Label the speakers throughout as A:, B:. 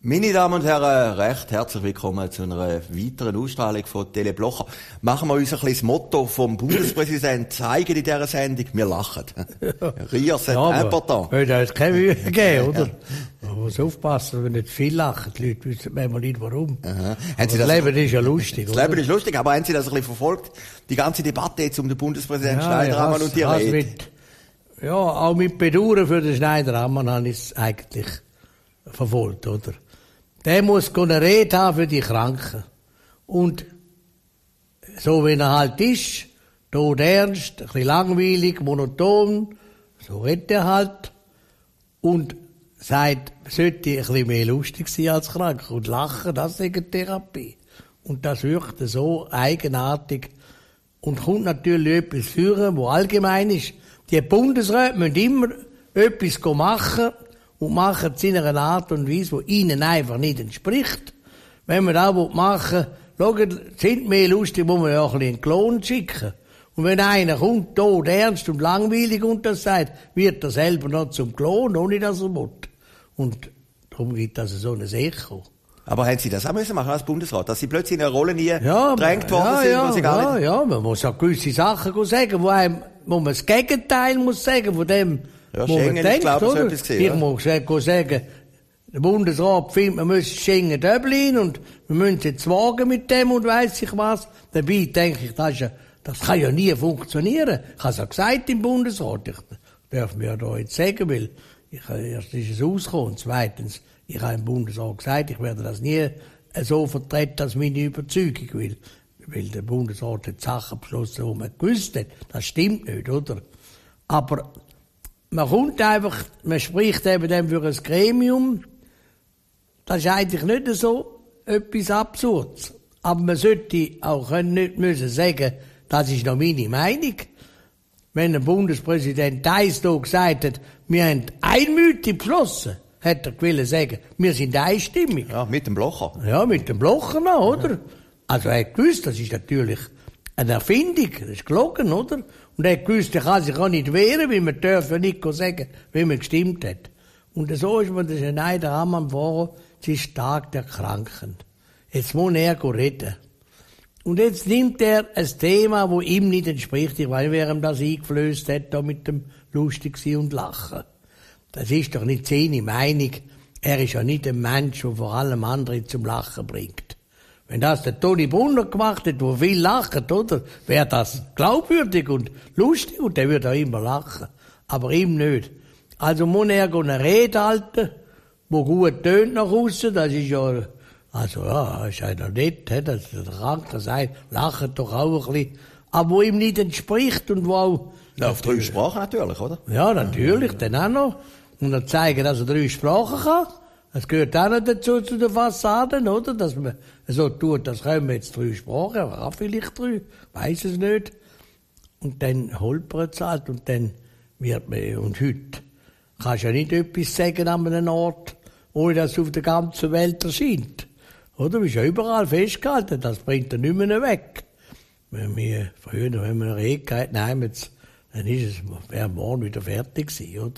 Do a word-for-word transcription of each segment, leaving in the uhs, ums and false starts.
A: Meine Damen und Herren, recht herzlich willkommen zu einer weiteren Ausstrahlung von Tele Blocher. Machen wir uns ein bisschen das Motto vom Bundespräsidenten zeigen in dieser Sendung. Wir lachen. Rire c'est
B: ja,
A: important.
B: Ja, da ist keine Mühe gegeben, oder? Man muss aufpassen, wenn nicht viel lachen. Die Leute wissen manchmal nicht, warum.
A: Aha.
B: Das, das Leben ist ja lustig,
A: Das
B: oder?
A: Leben ist lustig, aber haben Sie das ein bisschen verfolgt? Die ganze Debatte jetzt um den Bundespräsidenten
B: ja,
A: Schneider-Ammann und die Rede?
B: Mit, ja, auch mit Bedauern für den Schneider-Ammann habe ich es eigentlich verfolgt, oder? Der muss eine Rede haben für die Kranken. Und so wie er halt ist, tot ernst, ein bisschen langweilig, monoton, so redet er halt. Und sagt, sollte ein bisschen mehr lustig sein als krank. Und lachen, das ist eine Therapie. Und das wirkt so eigenartig. Und kommt natürlich etwas führen, wo allgemein ist. Die Bundesräte müssen immer etwas machen, und machen es in einer Art und Weise, die ihnen einfach nicht entspricht. Wenn man das machen will, schaut, sind mehr lustig, muss man ja auch ein bisschen Klon schicken. Und wenn einer kommt, tot, ernst und langweilig und das sagt, wird er selber noch zum Klon, ohne dass er will. Und darum gibt es also so ein Echo.
A: Aber haben Sie das auch müssen machen als Bundesrat? Dass Sie plötzlich in eine Rolle nie
B: ja,
A: gedrängt worden
B: ja,
A: sind,
B: ja,
A: wo Sie gar
B: ja,
A: nicht...
B: Ja, man muss auch gewisse Sachen sagen, wo, einem, wo man das Gegenteil muss sagen von dem,
A: ja,
B: wo
A: Schengen,
B: man denkt,
A: ich glaube,
B: oder?
A: so etwas gesehen,
B: ich
A: ja.
B: muss sagen, der Bundesrat findet, man müsse Schengen Dublin und wir müssen jetzt wagen mit dem und weiss ich was. Dabei denke ich, das, ist ja, das kann ja nie funktionieren. Ich habe es ja gesagt im Bundesrat. Ich darf mir ja da jetzt sagen, weil ich, erst ist es ausgekommen. Zweitens, ich habe im Bundesrat gesagt, ich werde das nie so vertreten als meine Überzeugung, weil, weil der Bundesrat hat Sachen beschlossen, die man gewusst hat. Das stimmt nicht, oder? Aber man kommt einfach, man spricht eben dann für ein Gremium. Das ist eigentlich nicht so etwas Absurdes. Aber man sollte auch nicht müssen sagen, das ist noch meine Meinung. Wenn ein Bundespräsident eins da gesagt hat, wir haben einmütig beschlossen, hat er gewollt sagen, wir sind einstimmig.
A: Ja, mit dem Blocher.
B: Ja, mit dem Blocher noch, oder? Ja. Also er hat gewusst, das ist natürlich eine Erfindung, das ist gelogen, oder? Und er hat gewusst, er kann sich auch nicht wehren, weil man darf ja nicht sagen, wie man gestimmt hat. Und so ist man den Schneider-Ammann vor, es ist Tag der Kranken. Jetzt muss er reden. Und jetzt nimmt er ein Thema, das ihm nicht entspricht. Ich weiß nicht, wer ihm das eingeflößt hat, da mit dem lustig sein und lachen. Das ist doch nicht seine Meinung. Er ist ja nicht ein Mensch, der vor allem andere zum Lachen bringt. Wenn das der Toni Brunner gemacht hat, wo viel lacht, oder? Wäre das glaubwürdig und lustig und der würde auch immer lachen. Aber ihm nicht. Also muss er eine Rede halten, die gut tönt nach aussen. Das ist ja, also ja, ist ja noch nett, dass der Kranke sagt, lacht doch auch ein bisschen. Aber wo ihm nicht entspricht und wo auch...
A: Ja, auf drei Sprachen natürlich, oder?
B: Ja, natürlich, ja, dann auch noch. Und dann zeigen, dass er drei Sprachen kann. Das gehört auch noch dazu, zu den Fassaden, oder? Dass man so tut, das können wir jetzt drei Sprachen, aber auch vielleicht drei, weiss es nicht. Und dann holpert es halt und dann wird man, und heute kannst du ja nicht etwas sagen an einem Ort, ohne dass es auf der ganzen Welt erscheint. Oder? Du bist ja überall festgehalten, das bringt er nicht mehr weg. Wenn wir früher, wenn wir eine Rede gehabt, nein, jetzt, dann ist es, wäre morgen wieder fertig gewesen, oder?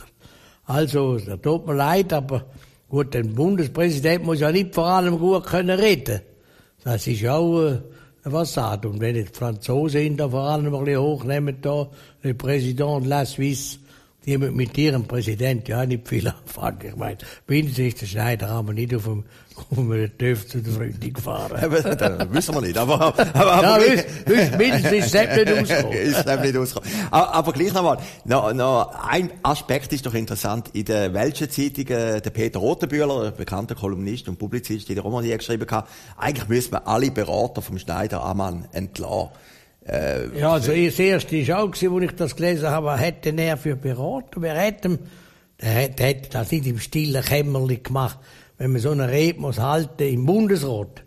B: Also, das tut mir leid, aber gut, der Bundespräsident muss ja nicht vor allem gut können reden. Das ist ja auch äh, eine Fassade. Und wenn jetzt die Franzosen da vor allem ein bisschen hochnehmen, da, le Président de la Suisse, die mit ihrem Präsidenten ja nicht viel anfangen. Ich meine, mindestens ist der Schneider aber nicht auf dem, auf dem Töpf zu der Freundin gefahren.
A: Das wissen wir nicht, aber, aber, aber
B: ja, wiss, wiss, mindestens ist es nicht ausgekommen.
A: ist es nicht ausgekommen. Aber, aber gleich nochmal, noch, noch ein Aspekt ist doch interessant. In der Welschen Zeitung, der Peter Rothenbühler, bekannter Kolumnist und Publizist, der Roman hier geschrieben hat, eigentlich müssen wir alle Berater vom Schneider-Ammann entlassen. Äh,
B: ja, also das erste war auch, als ich das gelesen habe, was hätte er für Berater? Wer hätte ihm, der hätte das nicht im stillen Kämmerchen gemacht, wenn man so eine Rede muss halten im Bundesrat.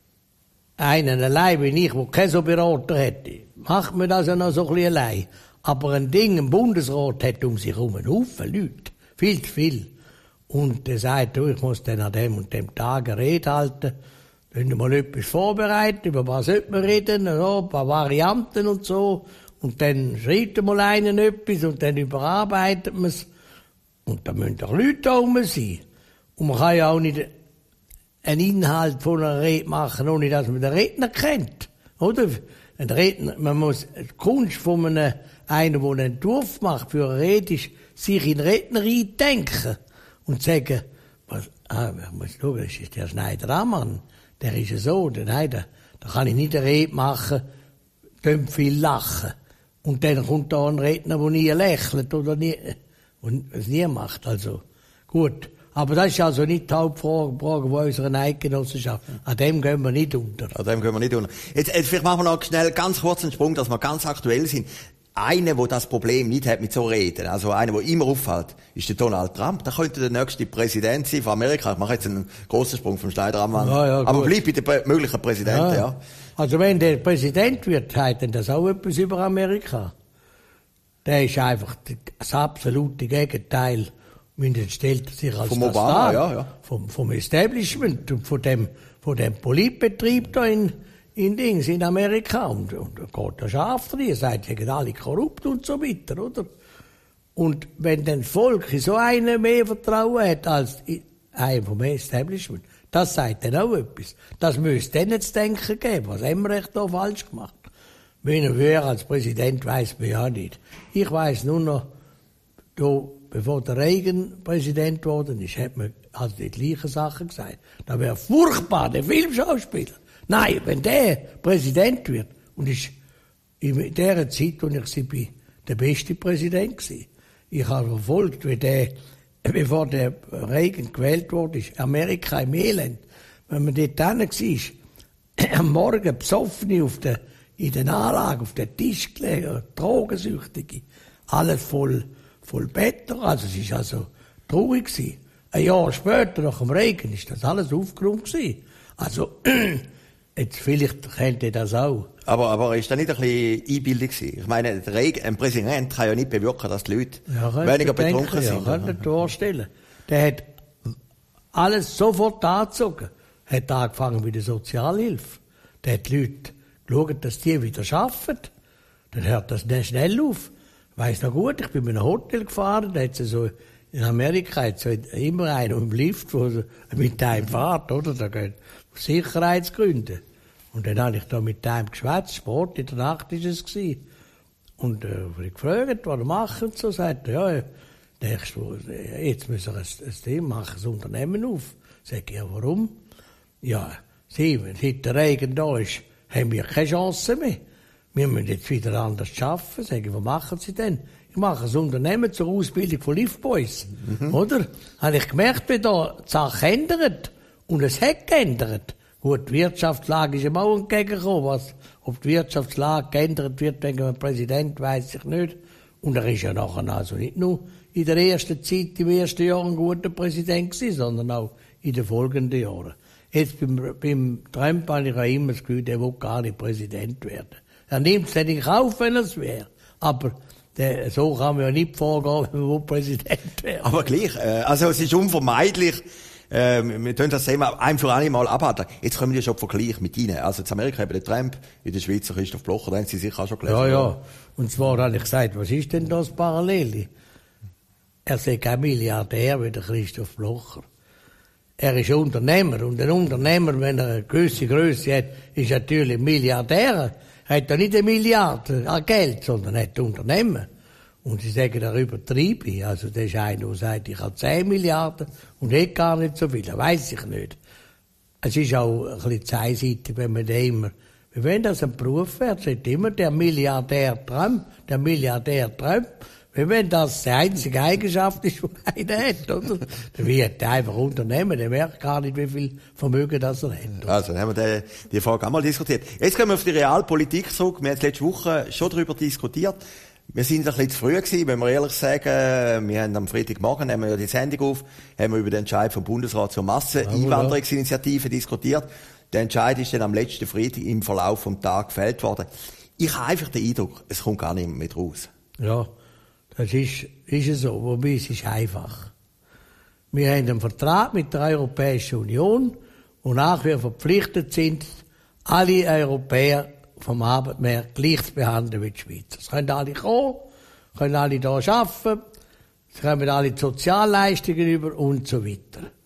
B: Einen allein wie ich, der keinen so Berater hätte, macht man das ja noch so ein bisschen allein. Aber ein Ding, ein Bundesrat hat um sich herum einen Haufen Leute. Viel zu viel. Und der sagt, du, ich muss dann an dem und dem Tag eine Rede halten. Wenn du mal etwas vorbereiten, über was sollte man reden, so, ein paar Varianten und so. Und dann schreibt mal einen etwas und dann überarbeitet man es. Und da müssen doch Leute da rum sein. Und man kann ja auch nicht einen Inhalt von einer Rede machen, ohne dass man den Redner kennt. Oder? Ein Redner, man muss, die Kunst von einem, einer, der einen Entwurf macht für eine Rede, ist, sich in Redner eindenken und sagen, was, ah, ich muss schauen, das ist der Schneider Ammann, der ist ja so, der, nein, da, da kann ich nicht eine Rede machen, tönt viel lachen. Und dann kommt da ein Redner, der nie lächelt oder nie, und es nie macht, also. Gut. Aber das ist also nicht die Hauptfrage von unserer Eidgenossenschaft. An dem gehen wir nicht unter.
A: An dem gehen wir nicht unter. Jetzt, jetzt vielleicht machen wir noch schnell ganz kurz einen Sprung, dass wir ganz aktuell sind. Einer, der das Problem nicht hat mit so Reden, also einer, der immer auffällt, ist der Donald Trump. Der könnte der nächste Präsident sein von Amerika. Ich mache jetzt einen grossen Sprung vom Schneider-Ammann. Ja, ja, aber bleib bei den möglichen Präsidenten, ja. ja.
B: Also wenn der Präsident wird, heißt dann das auch etwas über Amerika. Der ist einfach das absolute Gegenteil. Mindestens stellt er sich als
A: vom
B: das
A: Obama,
B: dar,
A: ja, ja.
B: Vom, vom Establishment und von dem, von dem Politbetrieb da in, in Dings, in Amerika. Und, und da geht er scharf drin, er sagt, sie sind alle korrupt und so weiter, oder? Und wenn dann das Volk so einen mehr Vertrauen hat als einen vom Establishment, das sagt dann auch etwas. Das müsste denen zu denken geben, was haben wir echt da falsch gemacht. Wenn er wäre als Präsident, weiss man ja nicht. Ich weiss nur noch, da, bevor der Reagan Präsident geworden ist, hat man also die gleichen Sachen gesagt. Da wäre furchtbar, der Filmschauspieler. Nein, wenn der Präsident wird, und ist in der Zeit, als ich sie bin, der beste Präsident gewesen. Ich habe verfolgt, wie der, bevor der Reagan gewählt wurde, ist Amerika im Elend. Wenn man dort hin war, am Morgen besoffen auf der, in den Anlagen, auf den Tisch gelegen, Drogensüchtige, alles voll, voll Better, also es ist also traurig gewesen. Ein Jahr später, nach dem Regen, ist das alles aufgeräumt gewesen. Also, jetzt vielleicht kennt ihr das auch.
A: Aber, aber ist das nicht ein bisschen Einbildung gewesen? Ich meine, der Regen, ein Präsident kann ja nicht bewirken, dass die Leute ja, weniger betrunken denken, sind.
B: Ja, kann ich vorstellen. Der hat alles sofort angezogen. Hat angefangen mit der Sozialhilfe. Der hat die Leute geschaut, dass die wieder arbeiten. Dann hört das nicht schnell auf. Ich weiss noch gut, ich bin in einem Hotel gefahren, da hat es so, in Amerika hat es so immer einen im Lift, der so mit einem fährt, oder? Da geht aus Sicherheitsgründen. Und dann habe ich da mit einem geschwätzt, Sport in der Nacht ist es gewesen. Und, äh, ich gefragt, was er macht und so, sagt er, ja, denkst du, jetzt müssen wir ein, ein Team machen, ein Unternehmen auf. Sag ich, ja, warum? Ja, Sie, wenn heute der Regen da ist, haben wir keine Chance mehr. Wir müssen jetzt wieder anders arbeiten. Sag ich, was machen Sie denn? Ich mache ein Unternehmen zur Ausbildung von Liftboys. Mhm. Oder? Habe ich gemerkt, wie da die Sache ändert. Und es hat geändert. Gut, die Wirtschaftslage ist ihm auch entgegengekommen. Was, ob die Wirtschaftslage geändert wird wegen dem Präsident, weiss ich nicht. Und er ist ja nachher also nicht nur in der ersten Zeit, im ersten Jahr ein guter Präsident gewesen, sondern auch in den folgenden Jahren. Jetzt beim, beim Trump habe ich auch immer das Gefühl, der will gar nicht Präsident werden. Er nimmt es nicht in Kauf, wenn er es wäre. Aber der, so kann man ja nicht vorgehen, wenn man Präsident werden.
A: Aber gleich, äh, also es ist unvermeidlich, äh, wir können das Thema ein für alle Mal abhalten. Jetzt kommen wir schon Vergleich mit Ihnen. Also in Amerika haben wir den Trump, in der Schweiz Christoph Blocher, den haben Sie sicher auch schon gelesen.
B: Ja, ja. Und zwar habe ich gesagt, was ist denn das Parallele? Er sei kein Milliardär wie der Christoph Blocher. Er ist Unternehmer. Und ein Unternehmer, wenn er eine gewisse Größe hat, ist natürlich Milliardär. Er hat ja nicht eine Milliarde an Geld, sondern er hat Unternehmen. Und sie sagen, er übertreibe. Also, das ist einer, der sagt, ich habe zehn Milliarden und hat gar nicht so viel. Das weiss ich nicht. Es ist auch ein bisschen zweiseitig, wenn man da immer, wenn das ein Beruf wird, sagt immer der Milliardär Trump, der Milliardär Trump. Wenn das die einzige Eigenschaft ist, die einer hat, oder? Dann wird er einfach Unternehmen, der merkt gar nicht, wie viel Vermögen das er hat. Oder?
A: Also, dann haben wir die, die Frage auch mal diskutiert. Jetzt kommen wir auf die Realpolitik zurück. Wir haben letzte Woche schon darüber diskutiert. Wir sind ein bisschen zu früh gewesen, wenn wir ehrlich sagen. Wir haben am Freitagmorgen, nehmen wir ja die Sendung auf, haben wir über den Entscheid vom Bundesrat zur Masseneinwanderungsinitiative diskutiert. Der Entscheid ist dann am letzten Freitag im Verlauf vom Tag gefällt worden. Ich habe einfach den Eindruck, es kommt gar nicht mehr raus.
B: Ja. Das ist, ist es so, wobei es ist einfach. Wir haben einen Vertrag mit der Europäischen Union, wonach wir verpflichtet sind, alle Europäer vom Arbeitsmarkt gleich zu behandeln wie die Schweizer. Es können alle kommen, können alle hier arbeiten, es kommen alle die Sozialleistungen über und so weiter.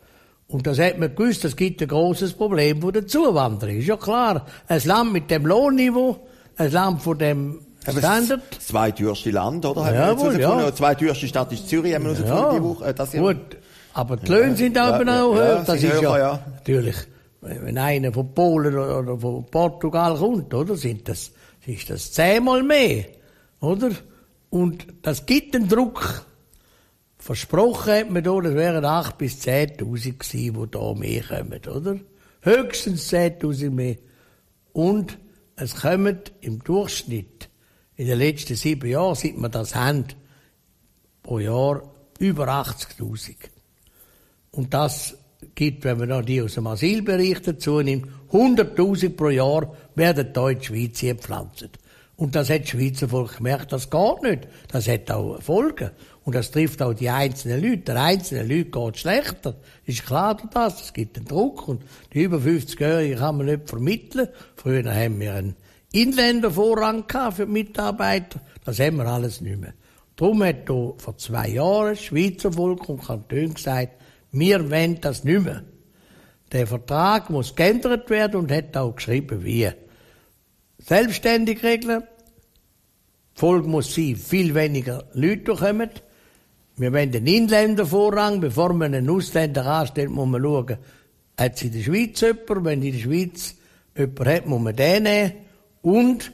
B: Und das hat man gewusst, es gibt ein grosses Problem von der Zuwanderung. Ist ja klar, ein Land mit dem Lohnniveau, ein Land von dem Standard.
A: Das zweiteuerste Land, oder?
B: Jawohl, ja.
A: Die zweiteuerste Stadt ist Zürich, haben wir uns
B: ja.
A: die Woche, das
B: Jahr. Gut, aber die Löhne ja. sind auch ja, ja, höher. Das ist
A: höher,
B: ja,
A: ja
B: natürlich, wenn einer von Polen oder von Portugal kommt, oder, sind das, ist das zehnmal mehr, oder? Und das gibt einen Druck. Versprochen hat man da, das wären acht bis zehntausend gewesen, die da mehr kommen, oder? Höchstens zehntausend mehr. Und es kommen im Durchschnitt in den letzten sieben Jahren, seit wir das haben, pro Jahr über achtzigtausend. Und das gibt, wenn man noch die aus dem Asylbereich dazu nimmt, hunderttausend pro Jahr werden da in die Schweiz gepflanzt. Und das hat das Schweizer Volk gemerkt, das geht nicht. Das hat auch Folgen. Und das trifft auch die einzelnen Leute. Der einzelnen Leute geht es schlechter. Ist klar das. Es gibt einen Druck. Und die über fünfzigjährigen kann man nicht vermitteln. Früher haben wir einen Inländervorrang gehabt für die Mitarbeiter. Das haben wir alles nicht mehr. Darum hat da vor zwei Jahren das Schweizer Volk und Kanton gesagt, wir wollen das nicht mehr. Der Vertrag muss geändert werden und hat auch geschrieben, wie. Selbstständig regeln. Die Folge muss sein, viel weniger Leute kommen. Wir wollen den Inländervorrang. Bevor man einen Ausländer anstellt, muss man schauen, hat es in der Schweiz jemanden? Wenn in der Schweiz jemanden hat, muss man den nehmen. Und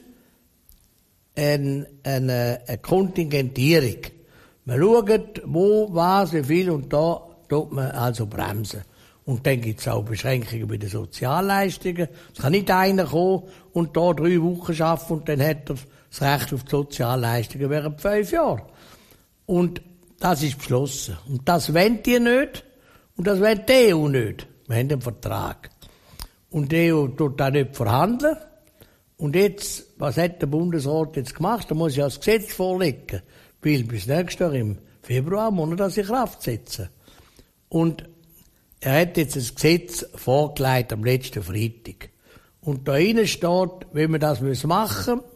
B: eine, eine, eine Kontingentierung. Man schaut, wo, was, wie viel, und da tut man also bremsen. Und dann gibt es auch Beschränkungen bei den Sozialleistungen. Es kann nicht einer kommen und da drei Wochen arbeiten und dann hat er das Recht auf die Sozialleistungen während fünf Jahren. Und das ist beschlossen. Und das wollen die nicht und das will die E U nicht. Wir haben einen Vertrag. Und die E U tut da nicht verhandeln. Und jetzt, was hat der Bundesrat jetzt gemacht? Da muss ja das Gesetz vorlegen. Weil bis nächstes Jahr im Februar muss er das in Kraft setzen. Und er hat jetzt ein Gesetz vorgelegt am letzten Freitag. Und da drinnen steht, wenn wir das machen müssen,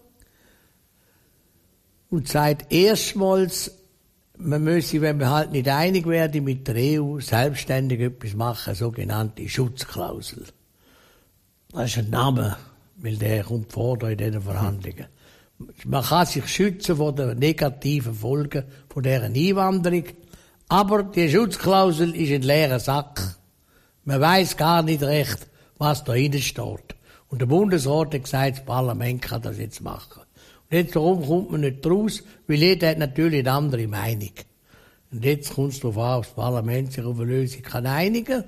B: und sagt erstmals, man müsse, wenn wir halt nicht einig werden mit der E U, selbstständig etwas machen, eine sogenannte Schutzklausel. Das ist ein Name, weil der kommt vor da in diesen Verhandlungen. Man kann sich schützen vor den negativen Folgen von dieser Einwanderung, aber die Schutzklausel ist ein leerer Sack. Man weiss gar nicht recht, was da drinnen steht. Und der Bundesrat hat gesagt, das Parlament kann das jetzt machen. Und jetzt darum kommt man nicht raus, weil jeder hat natürlich eine andere Meinung. Und jetzt kommt es darauf an, ob das Parlament sich auf eine Lösung kann einigen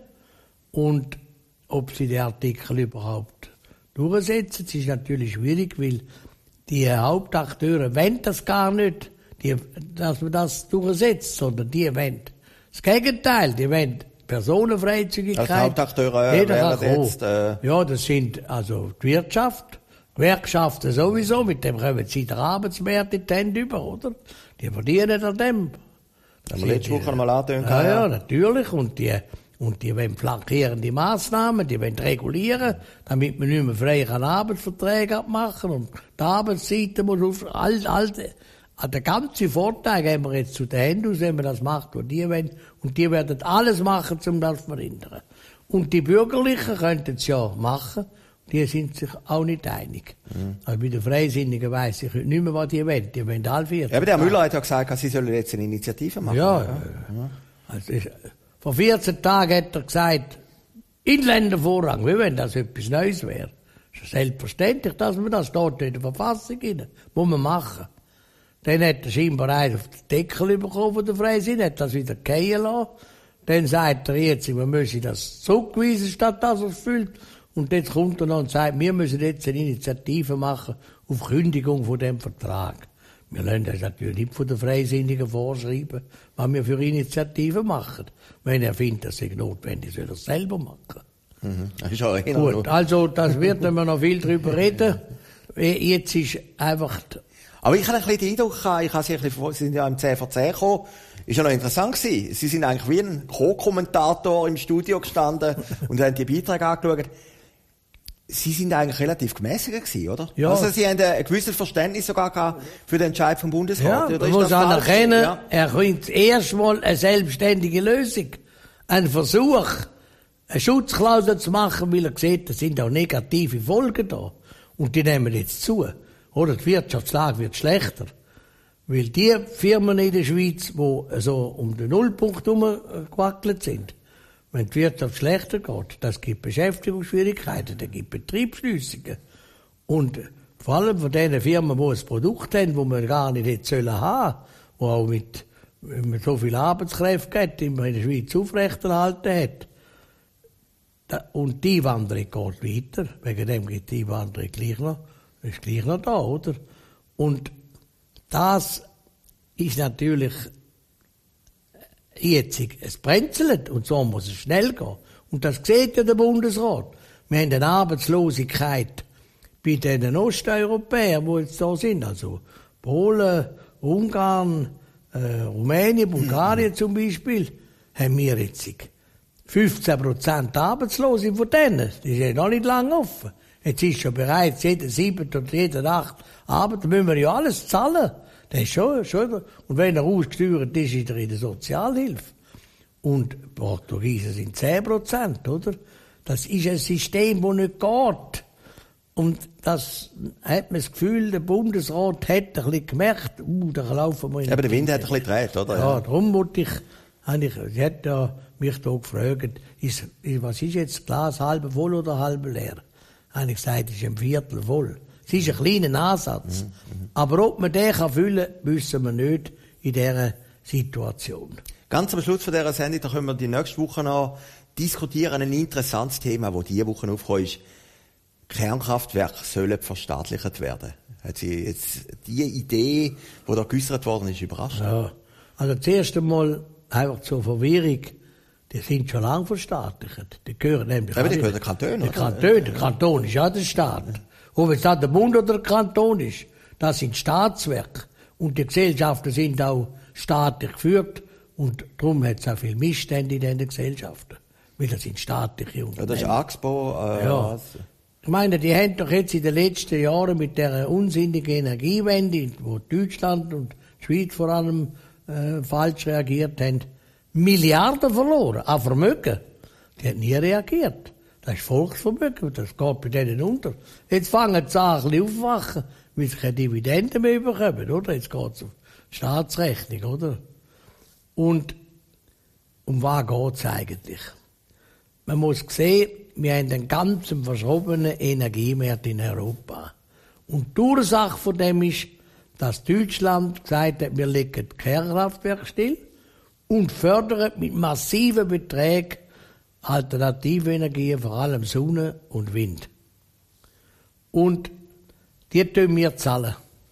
B: und ob sie den Artikel überhaupt durchsetzen. Es ist natürlich schwierig, weil die Hauptakteure wollen das gar nicht, die, dass man das durchsetzt, sondern die wollen das Gegenteil, die wollen Personenfreizügigkeit.
A: Als Hauptakteure
B: jeder
A: wären
B: kann
A: jetzt, äh
B: ja, das sind also die Wirtschaft, Gewerkschaften sowieso, mit dem kommen sie den Arbeitsmarkt in die Hände über, oder? Die verdienen an dem.
A: Das haben wir letzte Woche einmal angetönt.
B: Ja, ja, natürlich. Und die, und die wollen flankierende Massnahmen, die wollen regulieren, damit man nicht mehr frei Arbeitsverträge abmachen und die Arbeitszeiten muss auf, all, all, der ganze Vorteil haben wir jetzt zu den Händen aus, wenn man das macht, was die wollen. Und die werden alles machen, um das zu verhindern. Und die Bürgerlichen könnten es ja machen, die sind sich auch nicht einig. Mhm. Also bei den Freisinnigen weiss ich nicht mehr, was die wollen. Die wollen alle vier.
A: Ja, aber der Müller hat ja gesagt, sie sollen jetzt eine Initiative machen.
B: Ja, ja. ja. Also ist, vor vierzehn Tagen hat er gesagt, Inländervorrang, wie wenn das etwas Neues wäre. Das ist selbstverständlich, dass man das dort in der Verfassung rein muss man machen. Dann hat er scheinbar einen auf den Deckel bekommen von der Freisinn, hat das wieder fallen lassen. Dann sagt er jetzt, wir müssen das zurückweisen, statt dass er es füllt. Und jetzt kommt er noch und sagt, wir müssen jetzt eine Initiative machen auf Kündigung von dem Vertrag. Wir lassen das natürlich nicht von den Freisinnigen vorschreiben, was wir für Initiativen machen. Wenn er findet, das sei notwendig, soll er es selber machen.
A: Mhm. Das ist auch
B: Gut, also das wird wir noch viel drüber reden. Jetzt ist einfach...
A: Aber ich habe ein bisschen den Eindruck, ich habe Sie, ein bisschen, Sie sind ja im zehn vor zehn gekommen, ist ja noch interessant gewesen. Sie sind eigentlich wie ein Co-Kommentator im Studio gestanden und haben die Beiträge angeschaut. Sie sind eigentlich relativ gemäßigt gewesen, oder?
B: Ja.
A: Also Sie haben ein gewisses Verständnis sogar gehabt für den Entscheid vom Bundesrat.
B: Ja, man muss anerkennen, ja. Er findet erstmal eine selbstständige Lösung. Ein Versuch, eine Schutzklausel zu machen, weil er sieht, es sind auch negative Folgen da. Und die nehmen jetzt zu. Oder die Wirtschaftslage wird schlechter. Weil die Firmen in der Schweiz, die so um den Nullpunkt herumgewackelt sind, wenn die Wirtschaft schlechter geht, das gibt Beschäftigungsschwierigkeiten, das gibt Betriebsschliessungen. Und vor allem von den Firmen, die ein Produkt haben, das wir gar nicht hätten sollen haben, die auch mit, mit so viel Arbeitskräfte gibt, die man in der Schweiz aufrechterhalten hat. Und die Einwanderung geht weiter. Wegen dem geht die Einwanderung gleich noch, ist gleich noch da, oder? Und das ist natürlich jetzt, es brenzelt, und so muss es schnell gehen. Und das sieht ja der Bundesrat. Wir haben eine Arbeitslosigkeit bei den Osteuropäern, die jetzt da sind, also Polen, Ungarn, äh, Rumänien, Bulgarien zum Beispiel, haben wir jetzt fünfzehn Prozent Arbeitslose von denen. Die sind noch nicht lange offen. Jetzt ist schon bereits jeder siebte oder jeder achte Arbeit, da müssen wir ja alles zahlen. Das ist schon, schon. Und wenn er ausgesteuert ist, ist er in der Sozialhilfe. Und Portugiesen sind zehn Prozent, oder? Das ist ein System, das nicht geht. Und das hat man das Gefühl, der Bundesrat hat ein bisschen gemerkt, uh, da laufen wir in.
A: Aber der Wind hat ein bisschen gedreht, oder?
B: Ja, darum wollte ich, ich, ich hätte ja mich da gefragt, ist, was ist jetzt das Glas, halb voll oder halb leer? Habe ich gesagt, es ist ein Viertel voll. Es ist ein kleiner Ansatz. Mhm. Aber ob man den kann füllen kann, wissen wir nicht in dieser Situation.
A: Ganz am Schluss von dieser Sendung, da können wir die nächste Woche noch diskutieren, ein interessantes Thema, das diese Woche aufgekommen ist. Kernkraftwerke sollen verstaatlicht werden. Hat Sie jetzt die Idee, die da geäussert worden ist, überrascht?
B: Ja. Also zuerst einmal einfach zur Verwirrung. Die sind schon lange verstaatlicht. Die gehören nämlich...
A: Aber die gehören den Kanton,
B: oder? Kanton, der Kanton ist ja der Staat. Ob es das der Bund oder der Kanton ist, das sind Staatswerke. Und die Gesellschaften sind auch staatlich geführt. Und darum hat es auch viele Missstände in diesen Gesellschaften. Weil das sind staatliche Unternehmen.
A: Ja, das ist Axpo. Äh,
B: ja.
A: Was?
B: Ich meine, die haben doch jetzt in den letzten Jahren mit der unsinnigen Energiewende, wo Deutschland und die Schweiz vor allem äh, falsch reagiert haben, Milliarden verloren an Vermögen. Die haben nie reagiert. Das ist Volksvermögen, das geht bei denen unter. Jetzt fangen sie an, ein bisschen aufwachen, weil sie keine Dividenden mehr bekommen, oder? Jetzt geht es auf Staatsrechnung, oder? Und um was geht es eigentlich? Man muss sehen, wir haben einen ganz verschobenen Energiemarkt in Europa. Und die Ursache von dem ist, dass Deutschland gesagt hat, wir legen Kernkraftwerke still und fördern mit massiven Beträgen alternative Energien, vor allem Sonne und Wind. Und die tun wir zahlen.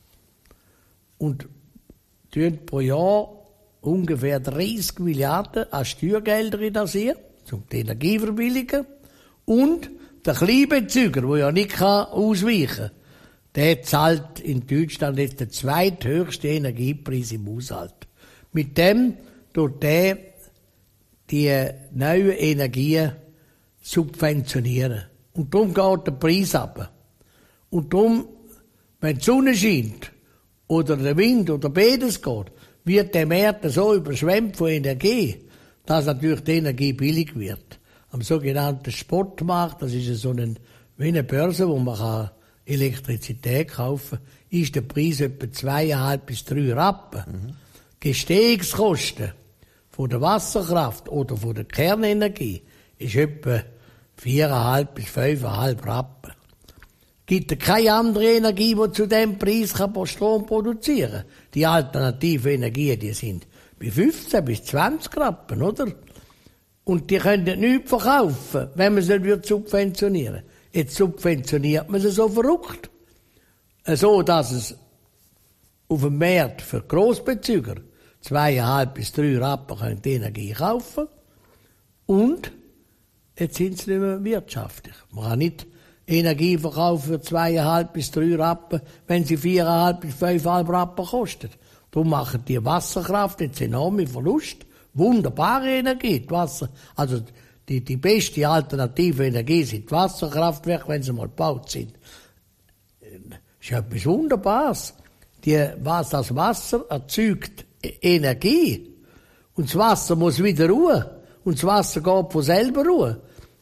B: Und tun pro Jahr ungefähr dreißig Milliarden an Steuergelder in das hier, um die Energie zu verbilligen. Und der Kleinbezüger, der ja nicht ausweichen kann, der zahlt in Deutschland jetzt den zweithöchsten Energiepreis im Haushalt. Mit dem tut der die neuen Energien subventionieren. Und darum geht der Preis ab. Und darum, wenn die Sonne scheint, oder der Wind, oder beides geht, wird der Markt so überschwemmt von Energie, dass natürlich die Energie billig wird. Am sogenannten Spotmarkt, das ist so eine, wie eine Börse, wo man kann Elektrizität kaufen kann, ist der Preis etwa zweieinhalb bis drei Rappen. Mhm. Gestehungskosten von der Wasserkraft oder von der Kernenergie ist etwa viereinhalb bis fünfeinhalb Rappen. Gibt es keine andere Energie, die zu diesem Preis kann Strom produzieren kann. Die alternativen Energien, die sind bei fünfzehn bis zwanzig Rappen, oder? Und die können nichts verkaufen, wenn man sie nicht subventionieren würde. Jetzt subventioniert man sie so verrückt. So, dass es auf dem Markt für Grossbezüger zweieinhalb bis drei Rappen können die Energie kaufen. Und jetzt sind sie nicht mehr wirtschaftlich. Man kann nicht Energie verkaufen für zweieinhalb bis drei Rappen, wenn sie viereinhalb bis fünfeinhalb Rappen kostet. Darum machen die Wasserkraft jetzt enorme Verlust. Wunderbare Energie, die Wasser, also die, die beste alternative Energie sind die Wasserkraftwerke, wenn sie mal gebaut sind. Das ist etwas Wunderbares. Die, was, das Wasser erzeugt Energie. Und das Wasser muss wieder ruhen. Und das Wasser geht von selber ruhen.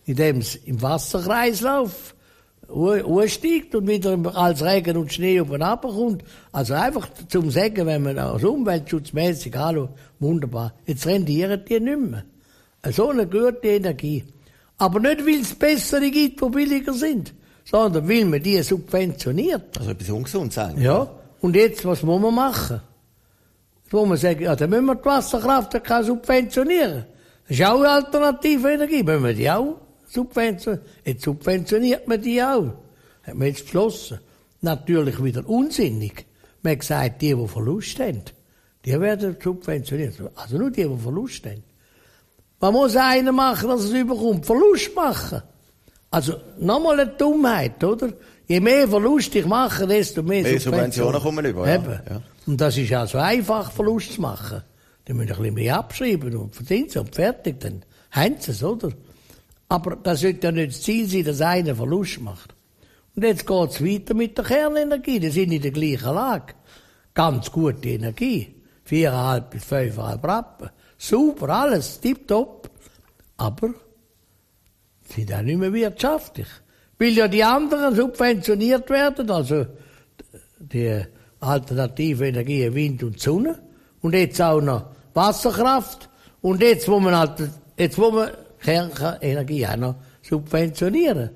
B: indem es im Wasserkreislauf ansteigt und wieder als Regen und Schnee oben runterkommt. Also einfach zum Sagen, wenn man aus umweltschutzmäßig, hallo, wunderbar, jetzt rendieren die nicht mehr. So eine gute Energie. Aber nicht, weil es bessere gibt, die billiger sind, sondern weil man die subventioniert.
A: Also etwas ungesund sein.
B: Ja. Und jetzt, was muss man machen? Jetzt muss man sagen, ja, dann müssen wir die Wasserkraft subventionieren. Das ist auch eine alternative Energie. Müssen wir die auch subventionieren? Jetzt subventioniert man die auch. Hat man jetzt beschlossen. Natürlich wieder unsinnig. Man hat gesagt, die, die Verlust haben, die werden subventioniert. Also nur die, die Verlust haben. Man muss einen machen, dass es überkommt. Verlust machen. Also, nochmal eine Dummheit, oder? Je mehr Verlust ich mache, desto mehr,
A: mehr
B: Subventionen,
A: Subventionen kommen über. Ja. Ja.
B: Und das ist ja so einfach, Verlust zu machen. Dann müssen wir ein bisschen mehr abschreiben und verdienen sie und fertig, dann haben sie es, oder? Aber das sollte ja nicht das Ziel sein, dass einer Verlust macht. Und jetzt geht es weiter mit der Kernenergie. Die sind in der gleichen Lage. Ganz gute Energie. Viereinhalb bis fünfeinhalb Rappen. Super, alles, tipptopp. Aber sind auch nicht mehr wirtschaftlich. Weil ja die anderen subventioniert werden, also die alternative Energie, Wind und Sonne. Und jetzt auch noch Wasserkraft. Und jetzt muss man halt, jetzt muss man Kernenergie auch noch subventionieren.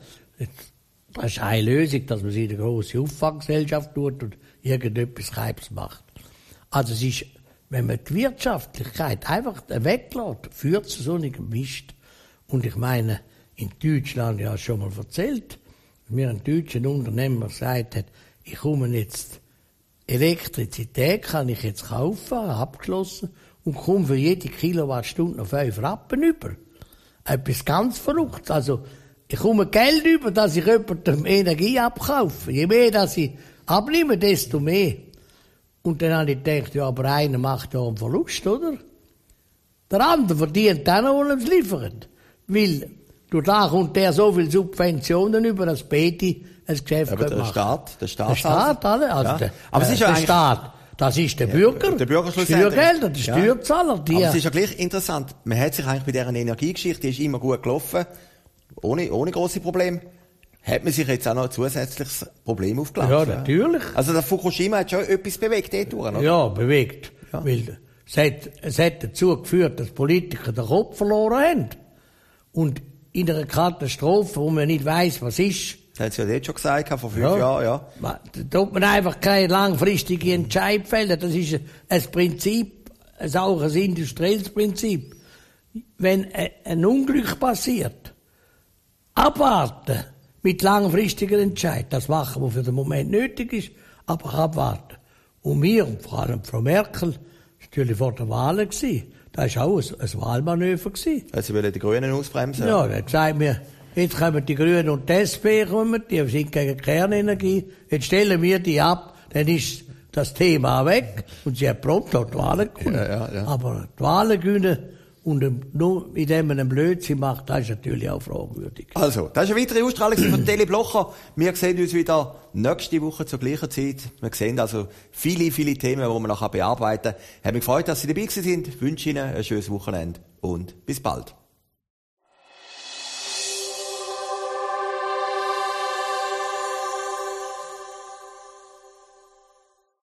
B: Das ist eine Lösung, dass man sie in eine grosse Auffanggesellschaft tut und irgendetwas Reibs macht. Also es ist, wenn man die Wirtschaftlichkeit einfach weglässt, führt zu so einem Mist. Und ich meine, in Deutschland, ja schon mal erzählt, mir ein deutscher Unternehmer gesagt hat, ich komme jetzt, Elektrizität kann ich jetzt kaufen, abgeschlossen, und komme für jede Kilowattstunde noch fünf Rappen über. Etwas ganz Verrücktes. Also, ich komme Geld über, dass ich jemandem Energie abkaufe. Je mehr, dass ich abnehme, desto mehr. Und dann habe ich gedacht, ja, aber einer macht ja einen Verlust, oder? Der andere verdient auch noch, wenn er es liefert. Weil, durch da kommt der so viel Subventionen über, dass Beti ein Geschäft
A: aber der
B: macht.
A: Staat, der Staat.
B: Der Staat, alle. Also
A: ja.
B: der,
A: aber es ist ja
B: der
A: eigentlich,
B: Staat, das ist der Bürger.
A: Der Bürger schlussendlich.
B: Steuergelder, der Steuerzahler. Die.
A: Aber es ist ja gleich interessant. Man hat sich eigentlich bei dieser Energiegeschichte, die ist immer gut gelaufen, ohne, ohne grosse Probleme. Hat man sich jetzt auch noch ein zusätzliches Problem aufgeladen?
B: Ja, natürlich.
A: Also der Fukushima hat schon etwas bewegt dort, oder?
B: Ja, bewegt. Ja. Weil es hat, es hat dazu geführt, dass Politiker den Kopf verloren haben. Und in einer Katastrophe, wo man nicht weiss, was ist.
A: Das haben Sie ja dort schon gesagt, vor fünf
B: ja.
A: Jahren, ja.
B: Da tut man einfach keine langfristige Entscheidung fällen. Das ist ein Prinzip, auch ein industrielles Prinzip. Wenn ein Unglück passiert, abwarten mit langfristiger Entscheid. Das machen, was für den Moment nötig ist, aber abwarten. Und wir, und vor allem Frau Merkel, natürlich vor der Wahl gewesen. Das war auch ein, ein Wahlmanöver gewesen.
A: Also, Sie wollen die Grünen ausbremsen?
B: Ja, dann sagt mir, jetzt kommen die Grünen und die S P kommen, die sind gegen Kernenergie. Jetzt stellen wir die ab, dann ist das Thema weg und sie hat prompt auch die Wahlen gewonnen.
A: Ja, ja, ja.
B: Aber die Wahlen gewinnen und nur indem man einen Blödsinn macht, das ist natürlich auch fragwürdig.
A: Also, das ist eine weitere Ausstrahlung von Tele Blocher. Wir sehen uns wieder nächste Woche zur gleichen Zeit. Wir sehen also viele, viele Themen, die wir noch bearbeiten können. Ich habe mich gefreut, dass Sie dabei sind. Ich wünsche Ihnen ein schönes Wochenende und bis bald.